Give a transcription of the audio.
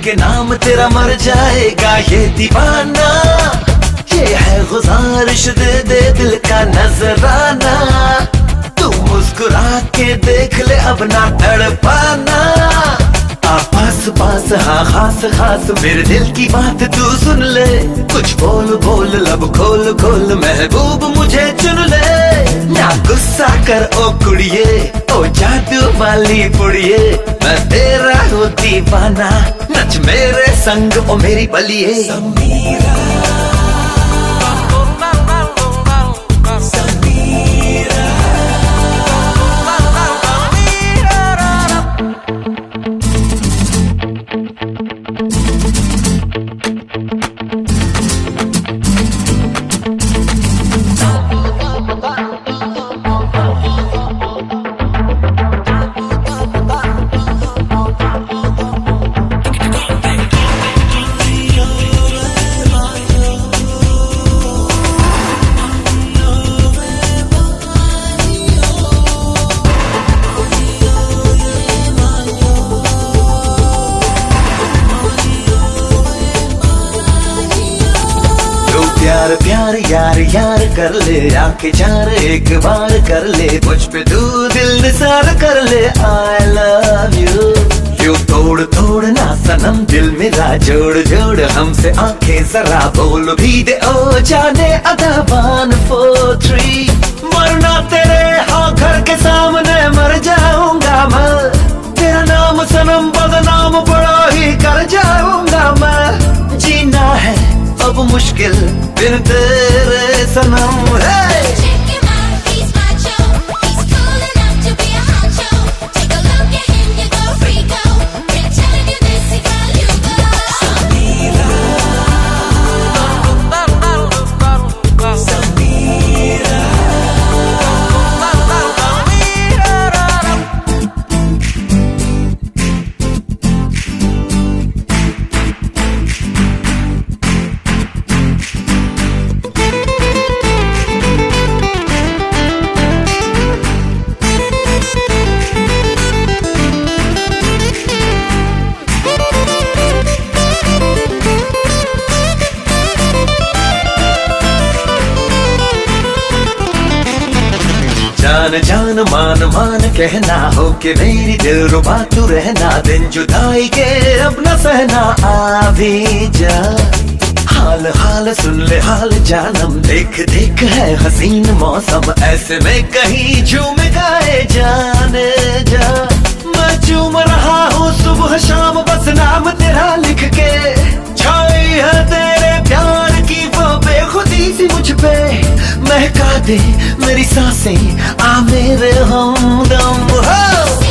के नाम तेरा मर जाएगा ये दीवाना। ये है गुजारिश दे दे दिल का नजराना, तू मुस्कुरा के देख ले अब ना तड़पाना। पास पास हाँ खास खास मेरे दिल की बात तू सुन ले, कुछ बोल बोल लब खोल खोल महबूब मुझे चुन ले। ना गुस्सा कर ओ कुड़िए ओ जादू वाली पुड़िए, मैं तेरा हूँ दीवाना, नच मेरे संग ओ मेरी बलिए। प्यार प्यार यार यार कर ले, आके चार एक बार कर ले, मुझ पे तू दिल निसार कर ले। I love you, यूं तोड़ तोड़ ना सनम दिल मेरा जोड़ जोड़, हमसे आंखें जरा बोल भी दे ओ जाने अदा 1 4 3। मरना तेरे हाँ घर के सामने मर जाऊंगा मैं, तेरा नाम सनम बदनाम बड़ा ही कर जाऊंगा मैं। जीना है अब मुश्किल बिन तेरे सनम है। जान जान मान मान कहना हो के मेरी दिल रुबा तू रहना, दिन जुदाई के अब न सहना। आ भी जा हाल हाल सुन ले हाल जानम, देख देख है हसीन मौसम, ऐसे में कहीं झूम गाए जाने जा। मैं चूम रहा हूँ सुबह शाम बस नाम तेरा लिख के, छाई है तेरे प्यार की वो बेखुदी सी मुझ पे, महका दे मेरी सांसें आ मेरे हमदम हो।